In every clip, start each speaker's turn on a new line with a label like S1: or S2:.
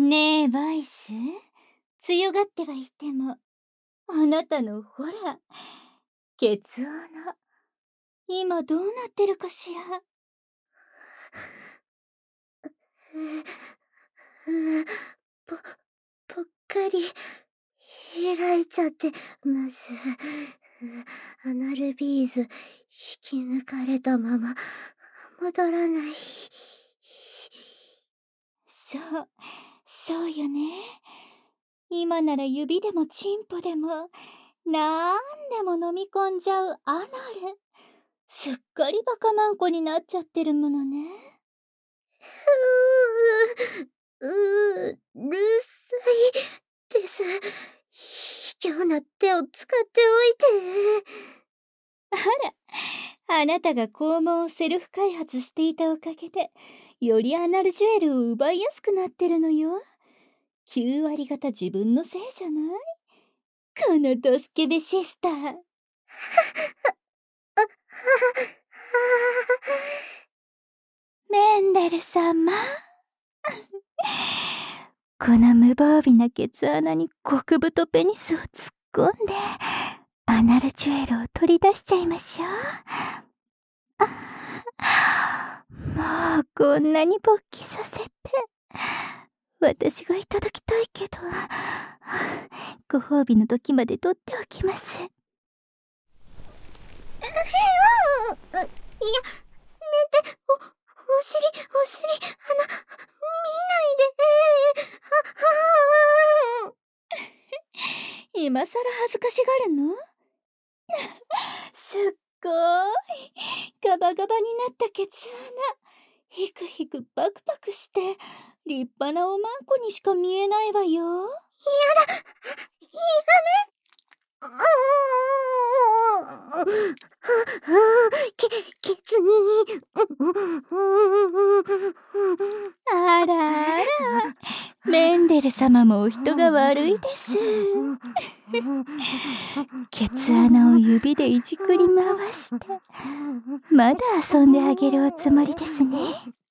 S1: ねえバイス、強がってはいてもあなたのほらケツ穴、今どうなってるかしら。
S2: ぽぽっかり開いちゃってます。アナルビーズ引き抜かれたまま戻らない。
S1: そうよね。今なら指でもチンポでもなんでも飲み込んじゃうアナル。すっかりバカマンコになっちゃってるものね。
S2: うるさいです。卑怯な手を使っておいて。
S1: あなたが肛門をセルフ開発していたおかげでよりアナルジュエルを奪いやすくなってるのよ。9割方自分のせいじゃない？このドスケベシスター。メンデル様この無防備なケツ穴に極太ペニスを突っ込んでアナルジュエルを取り出しちゃいましょう。もうこんなに勃起させて私がいただきたいけど、ご褒美の時まで取っておきます。
S2: やめて、お尻、見ないで。
S1: 今さら恥ずかしがるの？すっごーいガバガバになったケツ穴、ヒクヒクパクパクして立派なおまんこにしか見えないわよ。
S2: ケツに。
S1: あらあら、メンデル様もお人が悪いです。ケツ穴を指でいじくり回してまだ遊んであげるおつもりですね。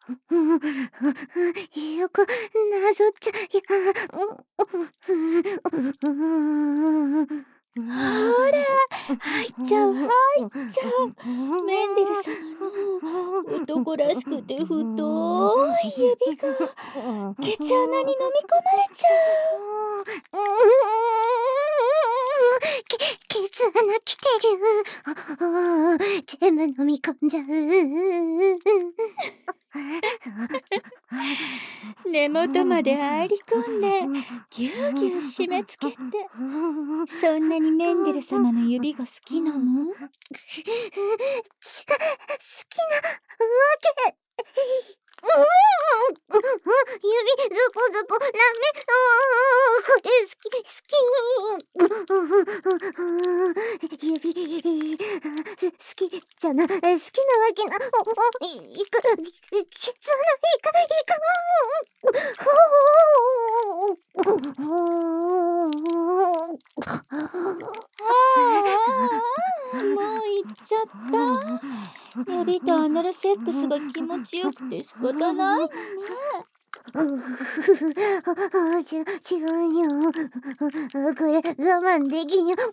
S2: よくなぞっちゃ
S1: ほら入っちゃう。メンデル様の男らしくて太い指がケツ穴に飲み込まれちゃう。
S2: ケツ穴来てる。全部飲み込んじゃう。
S1: 根元まで入り込んでぎゅうぎゅう締め付けて、そんなにメンデル様の指が好きなの？
S2: 好きなわけ。指ズポズポなめ。これ好き。指好きじゃな、好きなわけな。いく、ケツ
S1: もう行っちゃった。指とアナルセックスが気持ちよくて仕方ないのね。
S2: 違うよ。これ我慢できんよ。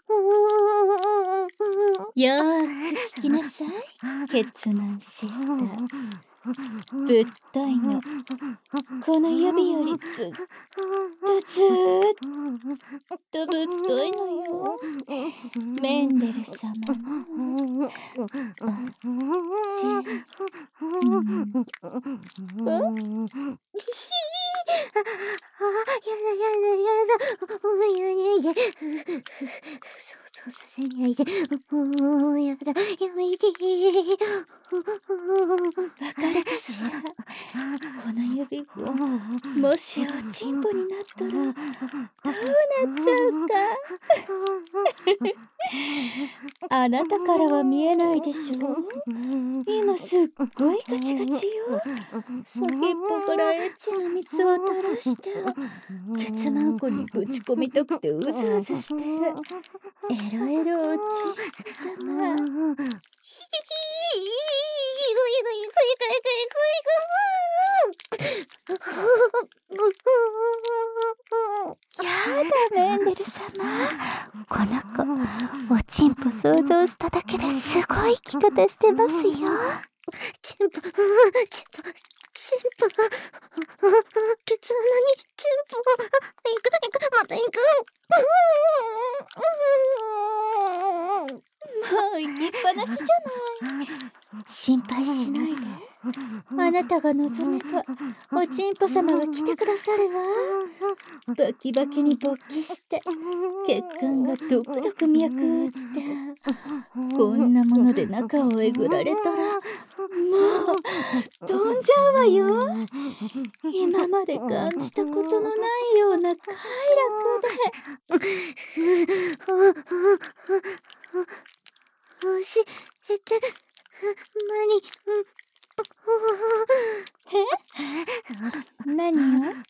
S1: よーく聞きなさい、ケツマンシスター。ぶっといの。この指よりずっとぶっといのよ。メンデル様のお
S2: やだ。そうさせないで。やだ。やめて。
S1: わかるかしら。この指がもしおちんぽになったらどうなっちゃうか。あなたからは見えないでしょ。今すっごいガチガチよ。先っぽからエッチな蜜を垂らしてケツマンコにぶち込みたくてうずうずしてるエロエロおちんぽ様。 タしてますよ。
S2: チンポ、ケツ穴にチンポ、また行く。
S1: もう行きっぱなしじゃない。心配しないで。あなたが望めばおちんぽ様が来てくださるわ。バキバキに勃起して血管がドクドク脈打って、こんなもので中をえぐられたらもう飛んじゃうわよ。今まで感じたことのないような快楽で。
S2: 教えて、マリ。
S1: 何を？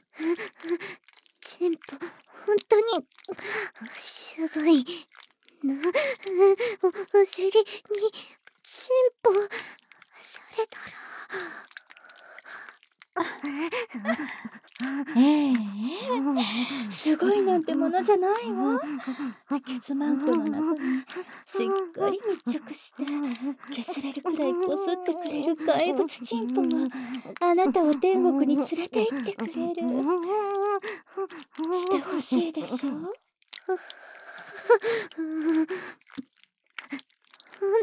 S2: チンポ、本当にすごいな。お尻にチンポされたら。
S1: すごいなんてものじゃないわ。ケツマンコの中にしっかり密着して削れるくらいこすってくれる怪物チンポがあなたを天国に連れて行ってくれる。してほしいでしょ？
S2: 本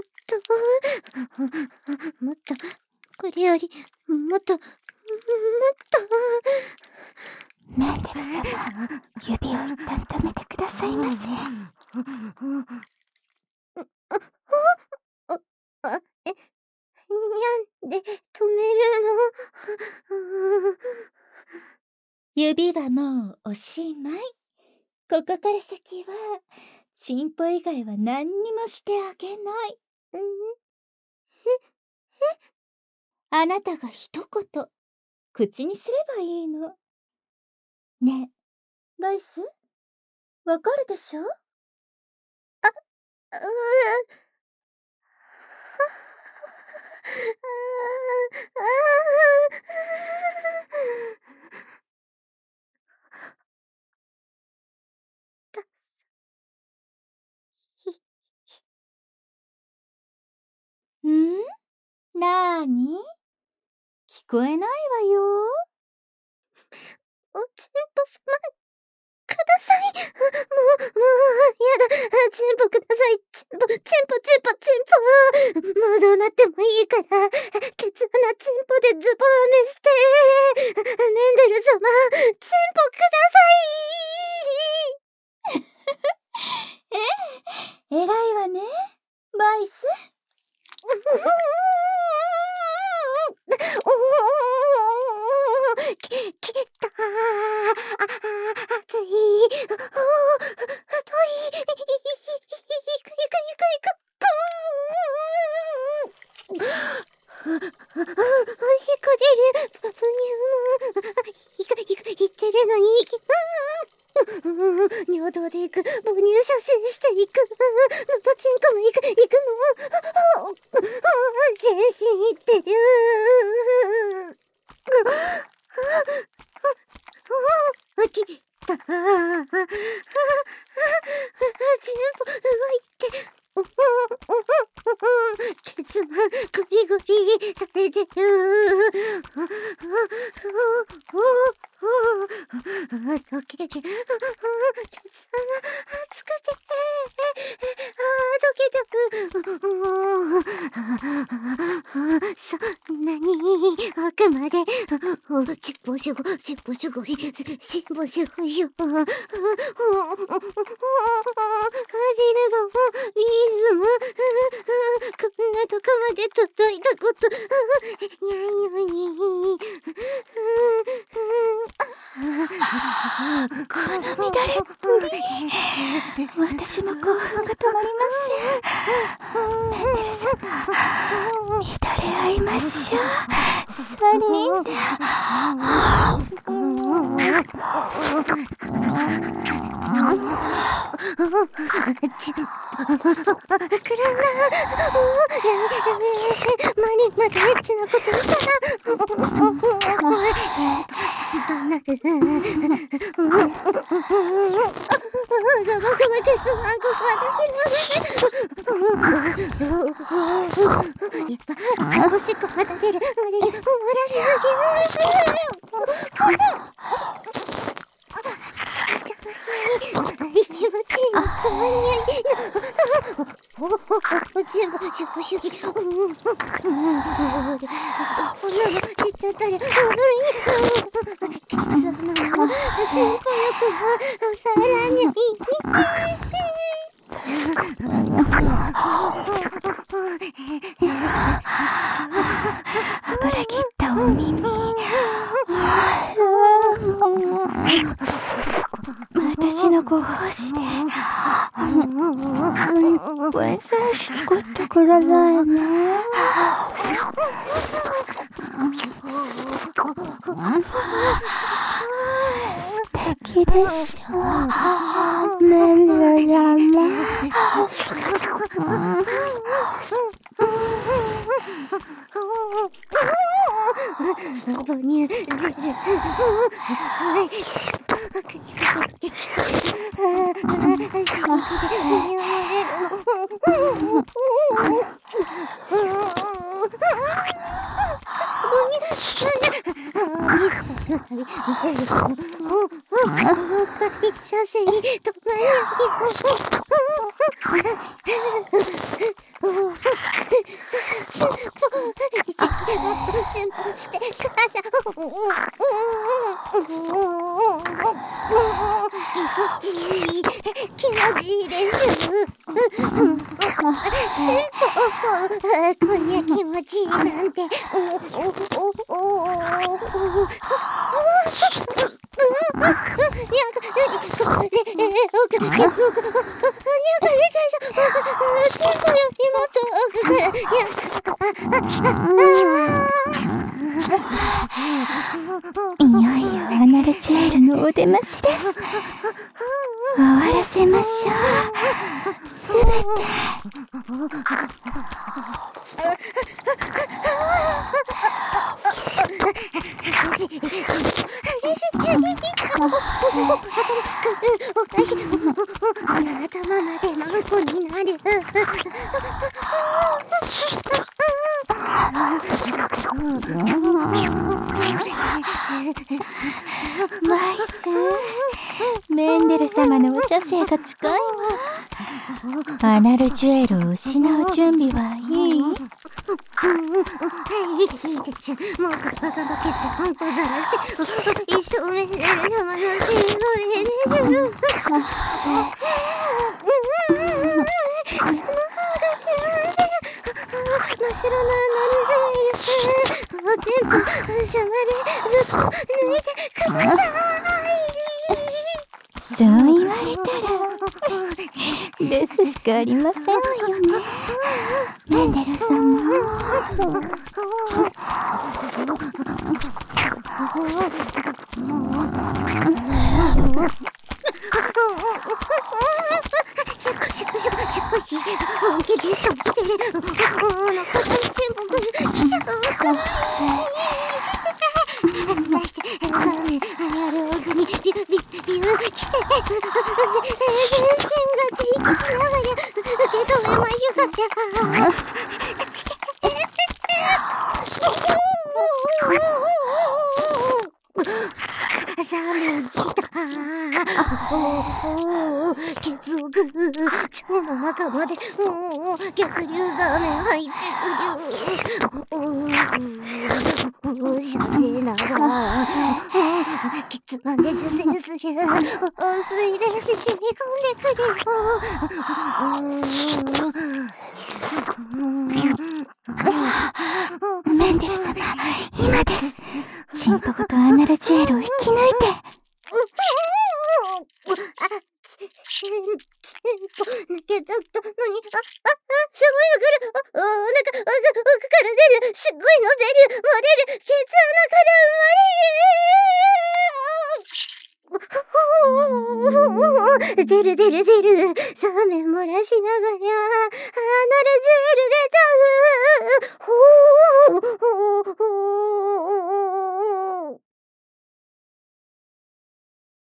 S2: 当？もっと、これよりもっと。
S1: メーテル様、指を一旦止めてくださいませ。
S2: なんで止めるの？
S1: 指はもうおしまい。ここから先はチンポ以外は何にもしてあげない。あなたが一言口にすればいいの。ねえ、バイス、わかるでしょ？なーに？聞こえないわよ。
S2: おちんぽ様、ください。もう、やだ。チンポください。チンポ。もうどうなってもいいから、ケツ穴チンポでズボーメして。メンデル様、チンポくださ
S1: い。偉いわね、バイス。
S2: きた。熱い。太い。いく。おしっこ出る。ぷにゅー。いってるのに。尿道で行く。母乳射精していく。パチンコも行くの。全身いってる。きた。全部動いて。ケツマンゴリゴリされてる。溶ける。ケツ穴熱くて。溶けちゃう。そんなに奥まで。チンポすごい。チンポすごいよ。リズム、こんなとこまで届いたことないのに。
S1: この乱れっぷり、私も興奮が止まりません。メンデル様、乱れ合いましょう。3人で。
S2: マリまでエッチなことしたら。ダメ。 なる。ガバガバ鉄腕ここやっぱおしっこまた出る。漏らし上げ気持ちいいのたまに全部シュプシュキこんなのちっちゃったりケツの全部よくさらに
S1: 油切ったお耳。私のご奉仕でいっぱいさ作ってくれないね。素敵でしょ。メンデル
S2: 母乳出る。車線止まり全部してください。気持ちいいです。こりゃ気持ちいいなんて。
S1: いよいよアナルジュエルのお出ましです。終わらせましょう。すべて。
S2: 頭までマンコになる。
S1: マイス、メンデル様のお射精が近いわ。アナルジュエルを失う準備はいい？
S2: はい、いいです。もうバカバケツハンコざらして一生メンデル様の心臓へねじる。その方が幸せ。真っ白なアナルジュエル全部シャワでぶっ抜いてください。
S1: そう言われたらですしかありませんわよね、メンデル様。
S2: 本気でそうしてる。お腹全部来ちゃう。出して、あやる奥にビュー来て、全身が自立しながら受け止めましゅか。サーメン来た。血をぐ腸の中まで逆流ザーメン入ってる。射精ながら血板で受精する。水で染み込んでくる。
S1: メンデル様、今です。チンポコとアナルジュエルを引き抜いて。
S2: チンポ抜けちゃったのに、すごいの来る。お腹、奥から出る。すごいの出る。漏れる。ケツ穴から出る。出る。サーメン漏らしながら、アナルジュエル出ちゃう。